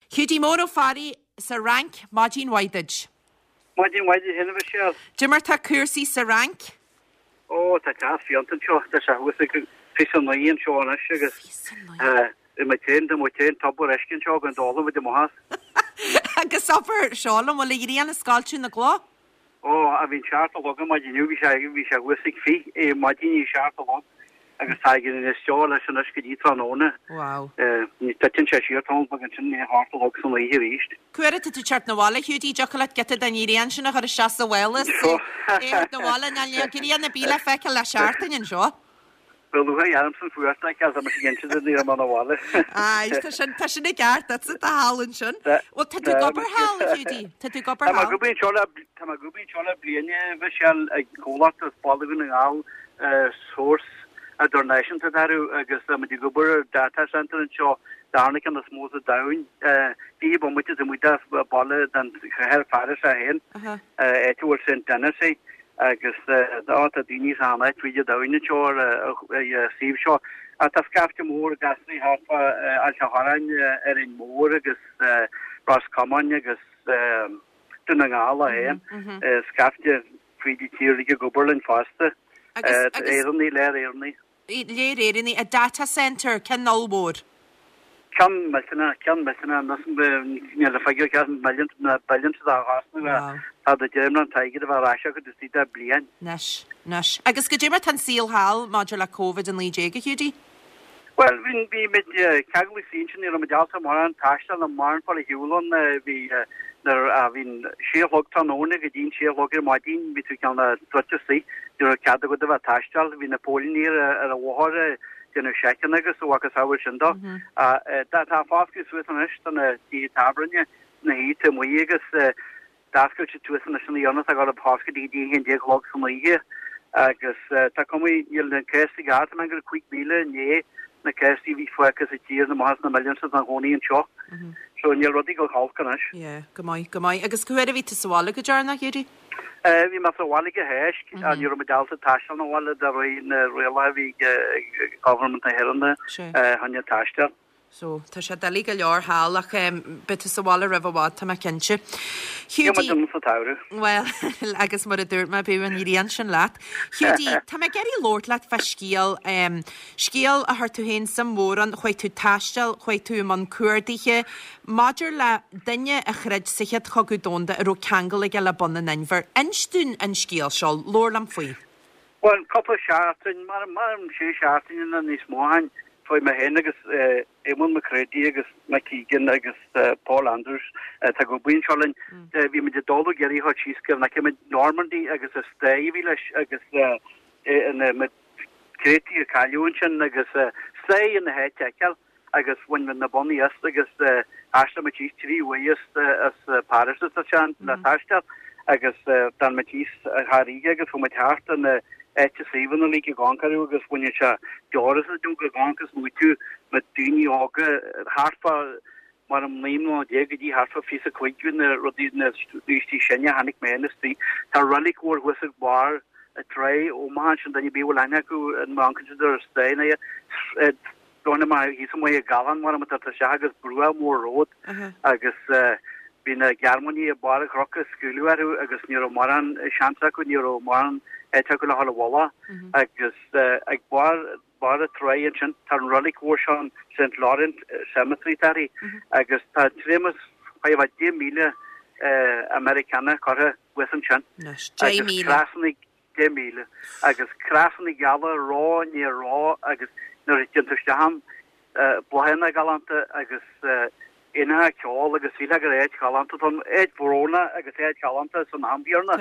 Hudí mór ó farí sa rank Máidín Waidage. Máidín Waidage hinna bh sé. Jimar tá cuasaí sa rank? Ó tá gas fiantan seo tá se hu fisan na íon seo na agus ma té tabú escin seo an dála de mohas. Agus sofar seálam bhfuil iríon na sáiltú na glá? Ó a bhín seart a logam Máidín bhí se huisigh fi é Máidín seart a log agus taigin in steá leis an ysgydí tróna. Wow. Ní tatin sé siartá bagin sin ní hart a log san í ríist. Cuair tú teart na bhála Hudí jocolate geta den íríon sin chu seaas a bhlas. Na bhála na leguríon na bíle feice le seaartain in seo. Well, I'm some food like as I'm against the near man wall. Tá sin ag gart dat a hálan sin. Well tá tú gobar hall Hudí. Tá tú gobar hall. Tá gubí chola bliane bheit shall ag cóla as polygon á source a donation to daru agus di gobar data center and seo darnig an smó down bí bo mu mu balle dan her far a hen tú St. Tennessee. agus dá a dní anna tríide daine teir síb seo a tá scafte mór gasí hafa al sehain in mór agus Roscommon agus duna gála hen scafte trídi tíige goberlin faste éní le Léirní a data center ken nolbór. Cean meisina nas le feige cean bailint a hasna a déimna taigad a bhrá go dtí a blian. Nes. Agus go dtéimar tan sílhall maidir le COVID an líé go Hudí? Well, vin bí mit cagli sin ar a medalta mar an tastal an mar pol hiúlan hí vin sélogtan óna go dín sélogir Máidín ví tú ceanna trotí du cad go a tastal hí Napolír ar a bhhar dinner sechen agus so agus ha sin da dat ha fáski Swi an an die tabrenne na hí mu agus daskul se tu an Jonas a got a páske die hin delog som ige agus ta kom den kesti gar me gur quick bile né na kesti vi fokas a tír na mas na million an honi an cho so ni rodi go halkan gomai agus go ví sála go jarna Hudí? Vi mas walige hesk an Euro medalta tastal na wall da na real vi government a herne hanja tastal. So tá sé dalí go leor hálach bit sála rahá tá cinse. Well agus mar a dúirt me bu an íon sin leat. Hudí tá me geirí Lord leat fe scíal scíal a th tú hén sam mór an chuid tú taistal chuid tú man cuairdaige Maidir le duine a chreid sichead chogudónda a ro cheangal ige le bonna nainver instún an scíal seol Lord am faoi. Well couple seaartin mar sé seaartin an níos móhain. Foi me hen agus Eamon McCready agus McKeegan agus Paul Andrews tá go buin cholin vi me de dolo geri hot chiske na ke Normandy agus a stay vi agus met Creti a Calunchen agus stay in the head tekel agus when na bonni agus ashta ma cheese tri way as Paris chan na ashta agus dan ma cheese harige agus from my heart and even an líke gankarú agus bune se deras a dú gankas muú me dúni ága harfa mar am léimá dégadí harfa fi a chuigún rodína dútí senne hannig ménastí tá rallig war wisig bar a tre ó man den bí lenne go an mankidir steine donna mai hí mé a galan mar mat se agus breá mór ród agus bin Germany a bar krokas skuluú agus ni maran chantra go ni maran go hall walla agus ag bar a tre tan rollig war St. Laurent Cemetery tari agus tá trémas fa 10 míle Americana cho wichan krasnig 10 míle agus krasnig gala rá ní rá agus nu ham blahenna galanta agus ina ceáil agus sí gur éid galanta an éid Verona agus éid galanta san ambíarna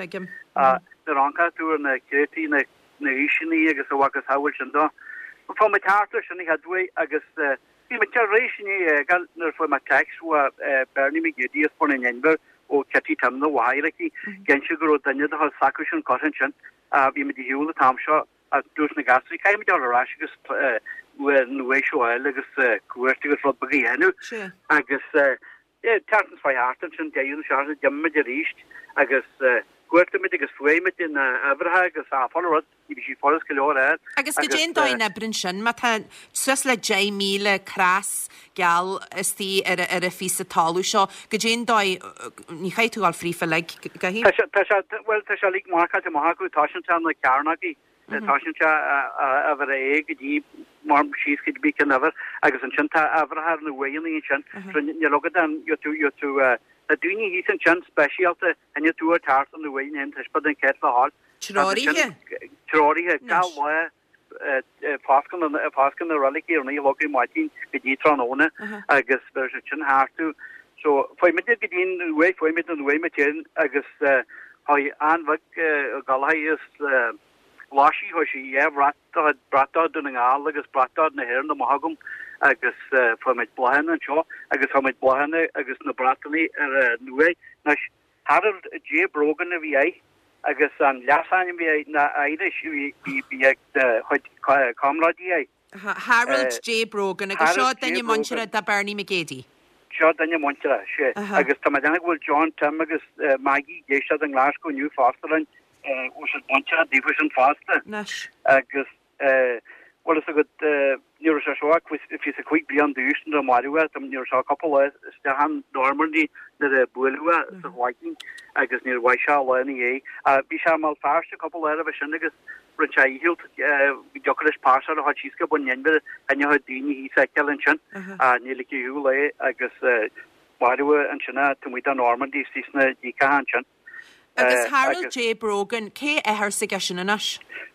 de ranka tú na Creti na isini agus agus hawil sin da. Fá me tartar sin hadwe agus vi me réisiní gal nar fo ma text wa Bernie McGiddy pon in Enver ó Ketty tam na waireki gen go danne ha sakusin cotton sin vi me di hiúle tamseo a dus na gasri cai me ra agus nuéisio agus cuairtigus rod bagi hennu agus tartans fai hartan sin deún se dimme de richt agus cuairtamid agus fuéimiid in Abertha agus áfáilrad I bhí sí fóras go leor agus go dé dóin na brin sin má tá sus le 10 míle crás geall istí ar a fís a talú seo go dé dóid ní chaitúáil frífa le gahí well tá se lí marcha de maithú táisianta na cearnagaí táisianta a bhar é go dtí mar síos go bí anhar agus an sinta Abertha na bhhaí sin ne logad an tú a dúine hí an sin speisialta a túair tart an na bhhain hen tuispa an ceir a hall Troíthe gal fáscan na relií ar naí logaí maitín go dtí tróna agus ver sin háú so foiimiid go dtín bhé foiimiid an bhfuimiid agus ha anmha galha is láí ho si bratá duna ngáil agus bratá na hir na mahagum agus foiimiid blahan an seo agus thoid blahanna agus na brataní ar nua na Harold J. Brogan a bhí agus an leasáin bhí na Irish bhí comradí Harold J. Brogan agus seo danne Montera da Bernie McGady. Seo danne Montera sé agus tá denna bhfuil John Tim agus Maggie géisiad an Glasgow New Fosterland ús Montera Division Faster agus well is a good neuro if he's a quick beyond the Houston or Mario neuro couple han Normandy the Bulua the Viking agus near Waisha Lenny Bisham al Farsh a couple of Shinnigus Richai Hilt Jokerish Pasha or Hachiska Bunyan and you had Dini he cycle and chin nearly Hule agus Mario and China to meet Normandy Sisna Dika Hanchan. Agus Harold J. Brogan K a her suggestion in us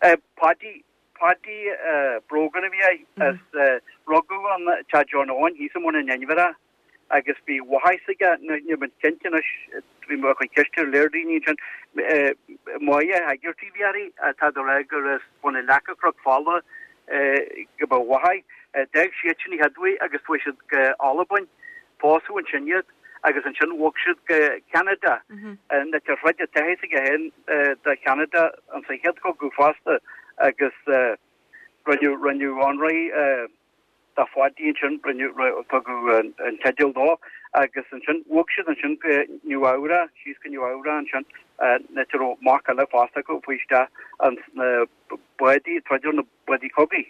Paddy Brogan as Rogu on John Owen, he's someone in Yanvera. I guess be Wahaisiga, Newman Kentianish, we work with Kester Lerdini, Moya, Hager TVR, Tadorega, one in Lacacroc Falla, about Wahai, Dag Shiachini Hadway, I guess we should Olabun, Posu and Chinyat, I guess and Chin Walkshire, Canada, and that you're right at Tahisiga, the Canada, and say, head go faster. Agus run you onry the fadi chin run you togu and tedil do agus and chin workshop and chin new aura she's can new aura and chin netero mark ala fasta go puishta and body trajon body copy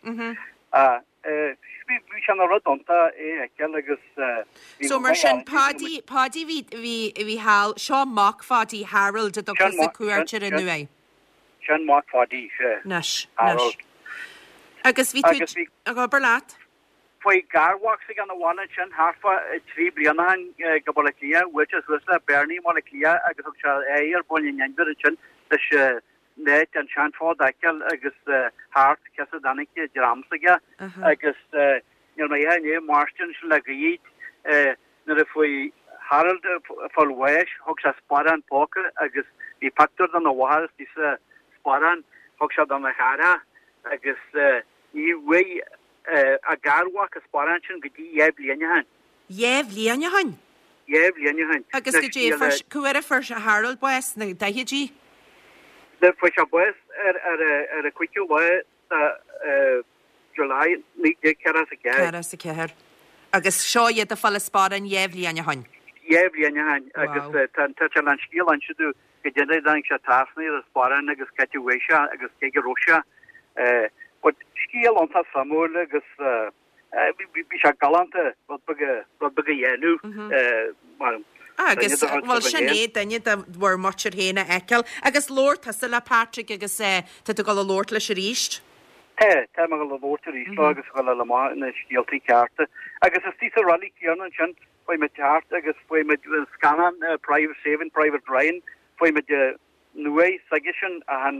we shall not donta agus so Mershon Paddy we hal Shaw Mock Fadi Harold at the Cuarcher in Nue Sean Mark Fadi Nash agus ví go berlat foi garwalks gan the one chin halfa 3 brianahan gabolakia which is Rusla Bernie molekia agus air bonin yanber chin the net and chanford dakel agus heart kasadanik dramsaga agus you know yeah Marston lagit na foi Harold Folwesh hoxa sparan poker agus the factor on the walls this Sparan hogsha on the hara agus way a garwalk a sparanchin gedi yeblianahan Yeblianahan agus gedi first kuera first Harold West na daiji the first West a quick way July ni Karasaka agus seo ye the fall sparan yeblianahan agus tan tachalan skill an should Gejende dan Chatasni, the Sparan, agus Katuesha, agus Kegarosha, but skill on Samuel, agus Bisha Galanta, but Yenu, agus well sinné danne war much héna ekel agus Lord Tasla Patrick agus dat go Lord le ríist. Tá go le Lord ríist agus go le ma na skieltí carte agus is tí rally an sin foi me tart agus foi me scanan private saving private Ryan foi me nué sagition an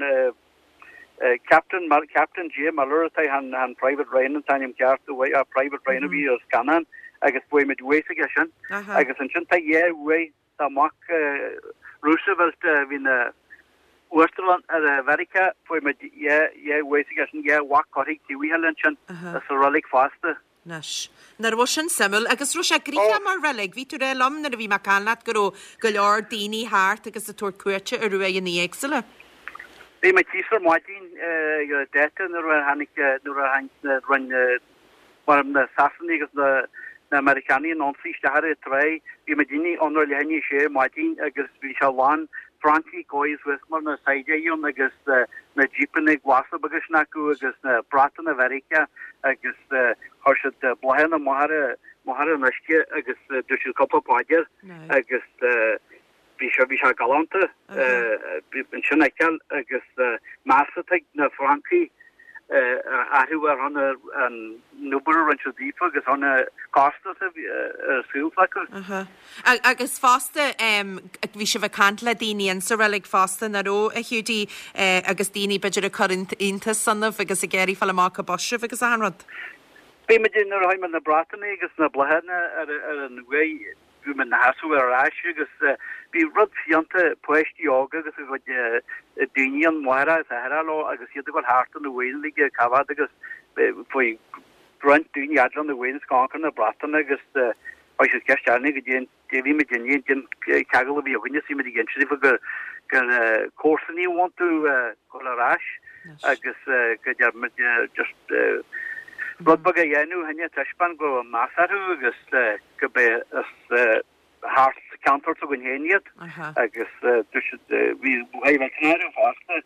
Captain J. Muller han private Ryan tanim carte way a private Ryan vi scanan agus foi me dué sagition agus an sin way tá mak Roosevelt vin Westerland America foi me way sagition wak korig ti helen a relic faster. Nas. Nar was sin simul agus ru sé grícha mar relic ví tú lam na bhí macanlat go leor daoine háart agus a túir cuairte a rué in éagsile. Bhí me tíar Martin detan hannig run mar na Saxony agus na Americani non síiste har tre bhí me dine honor lení sé Martin agus bhí se lá Frankie gois wismar na Saidéún agus na Jeepanig wasa agus naku agus na Bratan America agus harse blahen mahara naske agus dusil couple pager agus bisha galante sinnekel agus massateg na Frankie ahuwer an nuber an difa agus an costa siúflakur. Agus fásta bhí se bh cantla daine an sa relilig fásta na ró a hiúdí agus daine beidir a chuint inta sanmh agus a géirí fall amach a bosisih agus a hanrad. Bé me din haim na Bratainna agus na blahena ar an wé man na hasú ará agus bí rud fianta poisttí ága agus go daine an mara a herá agus iad go háart an bhhéige cabhad agus foi grunt dúine adlan na bhhéin scancan na Bratainna agus se cearnig go dé déhí me déine din cegal a bhí aine sí me gin si gur cósaní wanú gorás agus go just Rodbag a dhéanú henne teispan go másarú agus go be hart counter gon héiad agus hí buhéhú fásta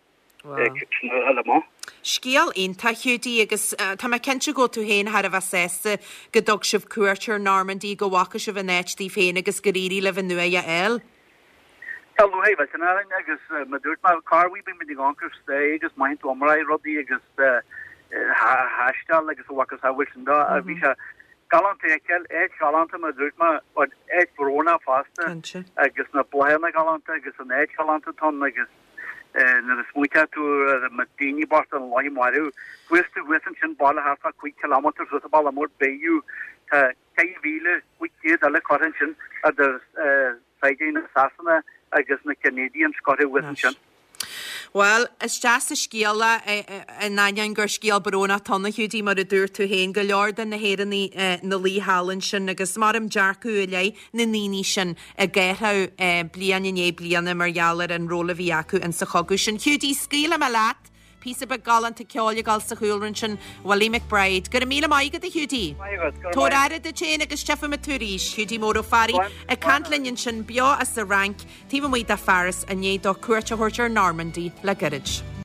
má. Scíal onanta hiúdí agus tá kense go tú héin har a bheith sésta go dog sibh cuairtear Normandy go bhacha sibh netí féin agus go rií le nua a eil. Talú agus ma dúirt má carhí be mid ankur sté agus maint omraid rodí agus hastal agus wakas a wisenda a vi galant ekel galanta ma dúirtma corona fasta agus na blena galanta agus an galanta ton agus na smuita tú matini bar an lai maru wistu wissen sin ball half a quick kilometers with a ball amor beju kei vile quick alle corrention at the Saidin Sassana agus na Canadian Scottish wissen. Well, is just a scíala a nain gur scíal barona tonna hiúdí mar a dúr tú héin go leordan na héanní na lí hallan sin agus marm dearcú lei na níní sin a ggéirtha blianané bliana margheallar an róla bhí acu an sa chogu sin. Hiúdí scíla me leat, písa be galanta ceála gal sa chuúlann sin Wally McBride. Gur míle maigad a hiúdí. Tór airad a chéna agus tefa matúrís, hiúdí mór ó farí a cantlinn sin beo as sa rank, tíma muid a faras a néad do cuairte hortar Normandy le garid.